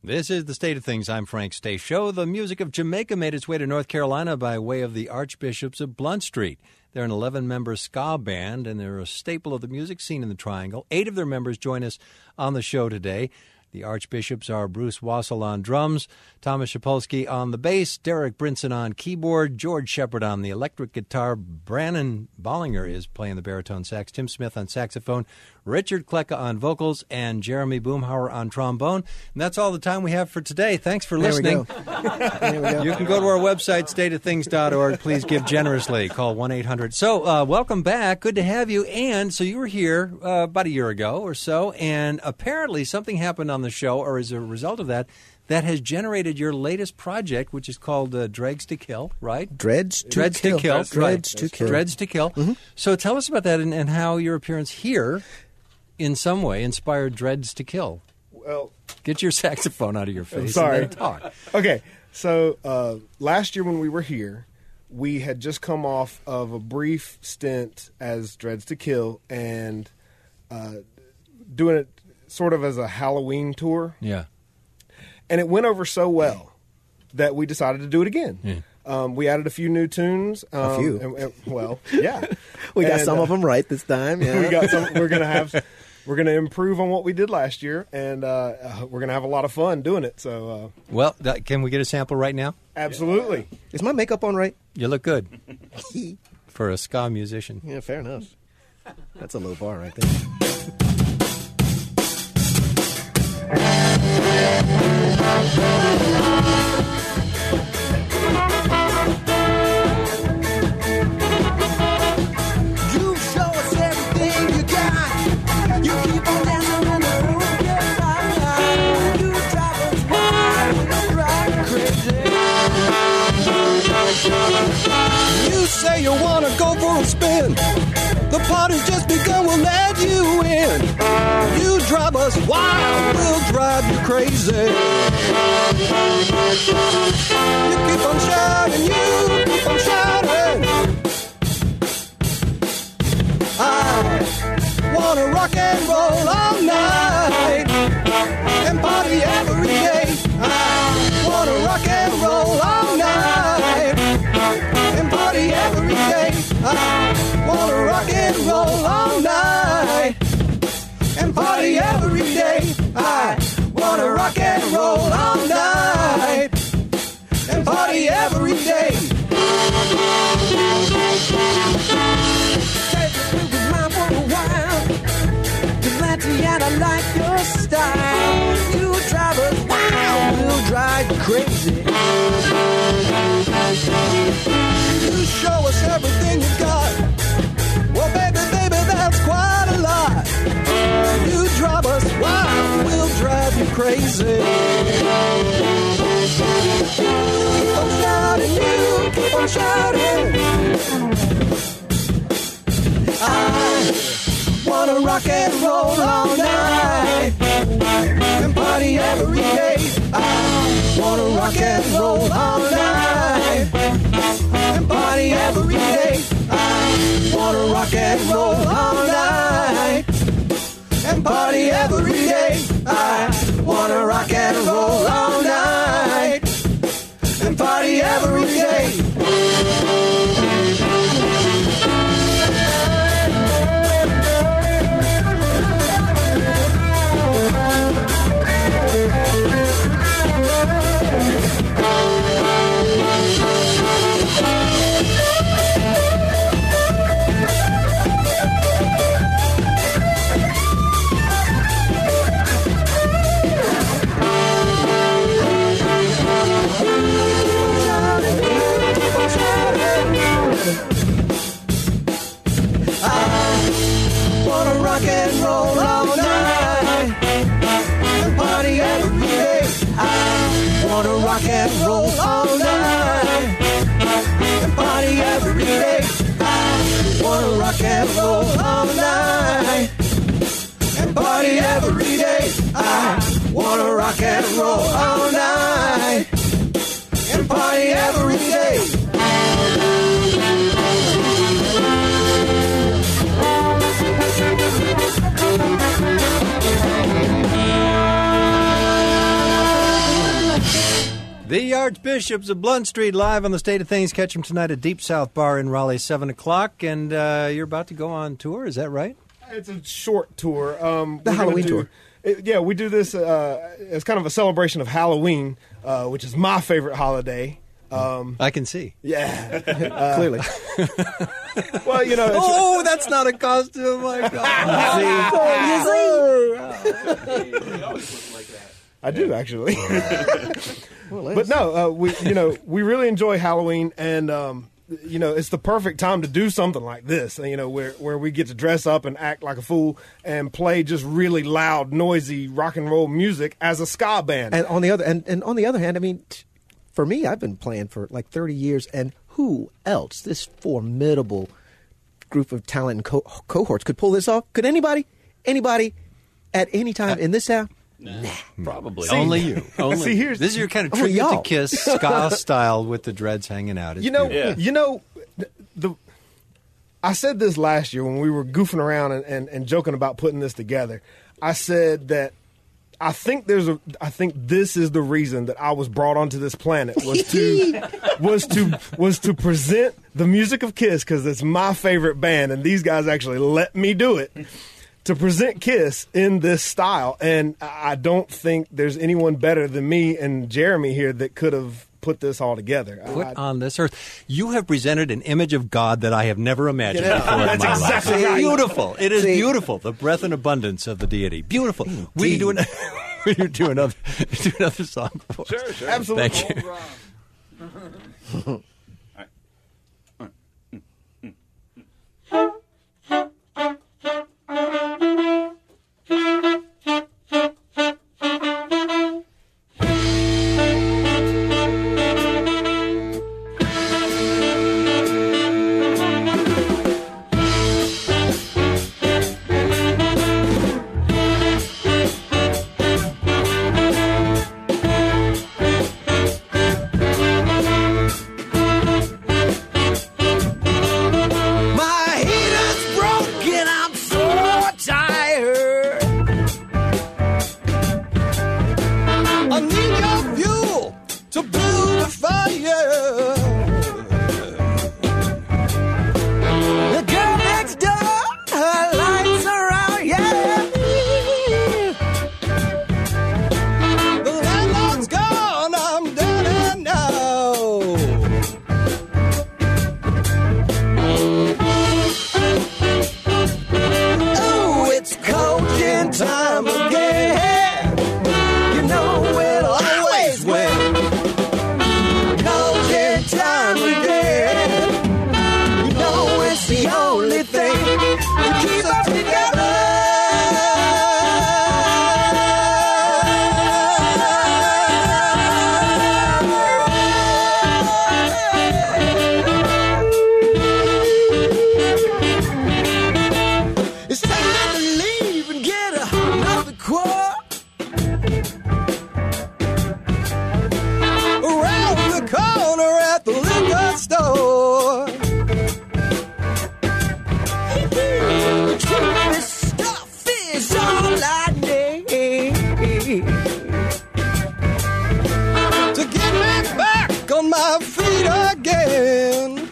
This is The State of Things. I'm Frank Stasio. The music of Jamaica made its way to North Carolina by way of the Archbishops of Blount Street. They're an 11-member ska band, and they're a staple of the music scene in the Triangle. 8 of their members join us on the show today. The Archbishops are Bruce Wassel on drums, Thomas Shapolsky on the bass, Derek Brinson on keyboard, George Shepard on the electric guitar, Brannon Bollinger is playing the baritone sax, Tim Smith on saxophone, Richard Klecka on vocals, and Jeremy Boomhauer on trombone. And that's all the time we have for today. Thanks for listening. There we go. You can go to our website, stateofthings.org. Please give generously. Call 1-800. So, welcome back. Good to have you. And so you were here about a year ago or so, and apparently something happened on the show, or as a result of that, that has generated your latest project, which is called Dregs to Kill, right? Dreads to Kill. Dreads to Kill. Mm-hmm. So tell us about that and how your appearance here in some way inspired Dreads to Kill. Well, get your saxophone out of your face. I'm sorry. And then talk. Okay, so last year when we were here, we had just come off of a brief stint as Dreads to Kill and doing it sort of as a Halloween tour. Yeah. And it went over so well that we decided to do it again. Yeah. We added a few new tunes. A few. Yeah. We got some of them right this time. Yeah. We got some. We're gonna improve on what we did last year, and we're gonna have a lot of fun doing it. So, well, can we get a sample right now? Absolutely. Is my makeup on right? You look good for a ska musician. Yeah, fair enough. That's a low bar right there. You show us everything you got. You keep on dancing in the room, get right. You drive us wild, you drive crazy. You say you wanna go for a spin. The party's just begun, we'll let you in. You drive us wild, we'll drive you crazy. You keep on shouting, you keep on shouting. I wanna rock and roll all night and party every day. I wanna rock and roll all night and party every day. I wanna rock and roll all night and party every day. I wanna rock and roll all night and party every day. Take a look at mine for a while. You're plenty and I like your style. You drive us wild, we'll drive you crazy. You show us everything you got. Well, baby, that's quite a lot. You drive us wild, we'll drive you crazy. Keep on shouting, you keep on shouting. I wanna rock and roll all night and party every day. I wanna rock and roll all night and party every day. I wanna rock and roll all night and party every day. I wanna rock and roll all night and party every day. Rock and roll all night and party every day. I wanna rock and roll all night and party every day. I wanna rock and roll all night and party every day. I wanna rock and roll all night and party every day. The Archbishops of Blunt Street live on the State of Things. Catch them tonight at Deep South Bar in Raleigh, 7 o'clock. And you're about to go on tour, is that right? It's a short tour. The Halloween tour. We do this as kind of a celebration of Halloween, which is my favorite holiday. I can see. Yeah. Clearly. Well, you know. Oh, that's not a costume. My God. I do, actually. Well, But no, we really enjoy Halloween, and it's the perfect time to do something like this. Where we get to dress up and act like a fool and play just really loud, noisy rock and roll music as a ska band. And on the other hand, I mean, for me, I've been playing for like 30 years, and who else? This formidable group of talent and cohorts could pull this off. Could anybody at any time in this town? Nah, probably. Only you. See, This is your kind of tribute to y'all. Kiss, ska style with the dreads hanging out. It's I said this last year when we were goofing around and joking about putting this together. I said that I think this is the reason that I was brought onto this planet was to present the music of Kiss, because it's my favorite band, and these guys actually let me do it. To present Kiss in this style, and I don't think there's anyone better than me and Jeremy here that could have put this all together. Put on this earth. You have presented an image of God that I have never imagined before in That's my exactly life. right. Beautiful. It is See. beautiful. The breath and abundance of the deity. Beautiful. Will you do another song for us? Sure. Absolutely. Thank you. My heater's broken, I'm so tired. I need your fuel to build a fire. The girl next door, her lights are out, yeah. The landlord's gone, I'm down and now. Oh, it's coaching time again. You know it'll always win. Coaching time again. You know it's the only thing that keeps us together. It's time to leave and get another quart. Around the corner at the liquor store. This stuff is all I need to get me back on my feet again.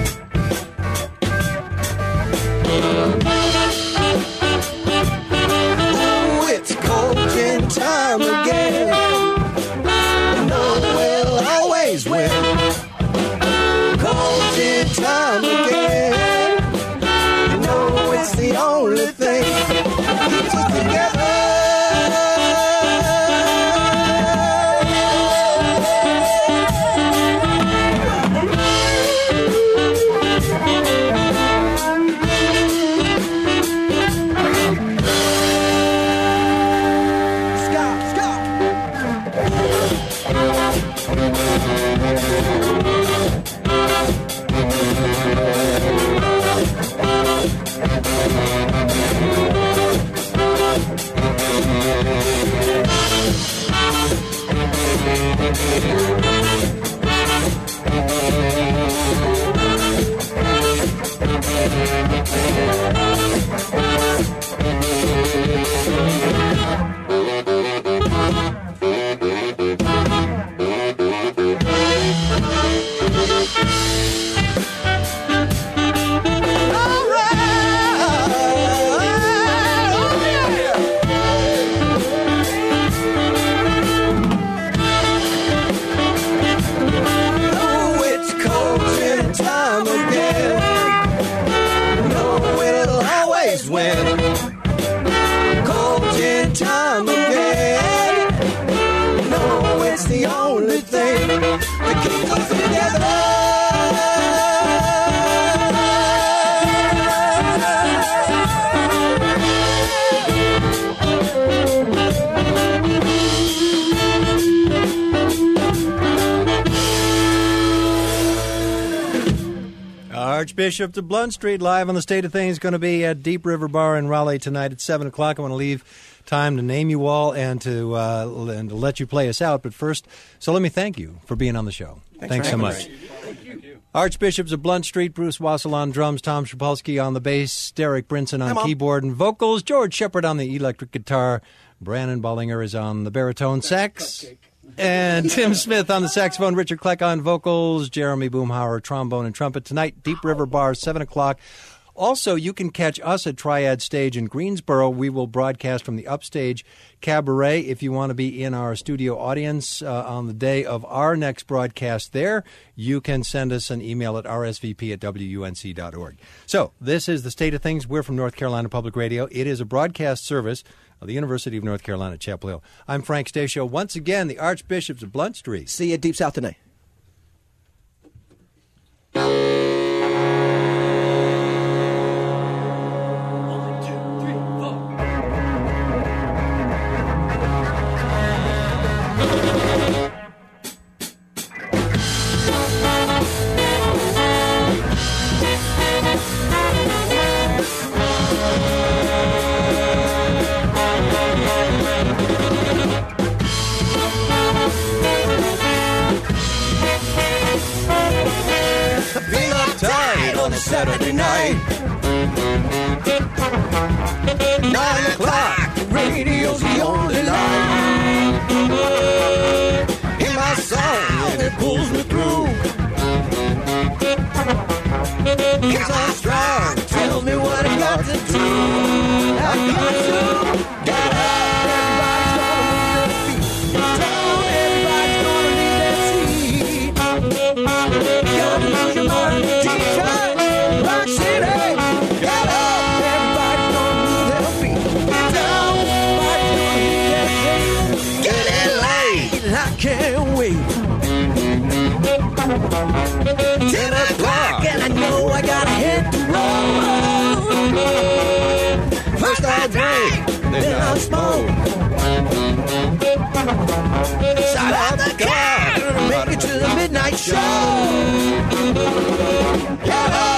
Oh, it's coaching time again. You know we'll always win. Coaching time again. You know it's the only thing that keeps us together. Archbishop to Blunt Street, live on the State of Things, going to be at Deep River Bar in Raleigh tonight at 7 o'clock. I want to leave time to name you all and to let you play us out. But first, so let me thank you for being on the show. Thanks so much. Archbishops of Blunt Street, Bruce Wassel on drums, Tom Szapulski on the bass, Derek Brinson on keyboard and vocals, George Shepard on the electric guitar, Brandon Bollinger is on the baritone sax, and Tim Smith on the saxophone, Richard Kleck on vocals, Jeremy Boomhauer, trombone and trumpet. Tonight, Deep River Bar, 7 o'clock. Also, you can catch us at Triad Stage in Greensboro. We will broadcast from the Upstage Cabaret. If you want to be in our studio audience on the day of our next broadcast there, you can send us an email at rsvp@wunc.org. So, this is the State of Things. We're from North Carolina Public Radio. It is a broadcast service of the University of North Carolina at Chapel Hill. I'm Frank Stasio. Once again, the Archbishops of Blunt Street. See you at Deep South tonight. Saturday night, 9 o'clock, the radio's the only light in my song, and it pulls me through. It's on strong, tells me what I got to do. I got to get up. Everybody's gonna leave their feet. Gotta lose your mind, T-shirt. Rock City, get up! Everybody's gonna move their feet. Get down, everybody's gonna move their feet. Get in late, and I can't wait. 10 o'clock, and I know I gotta hit the road. First I drink, then I smoke. Start out the car, gonna make it to the midnight show. Get up!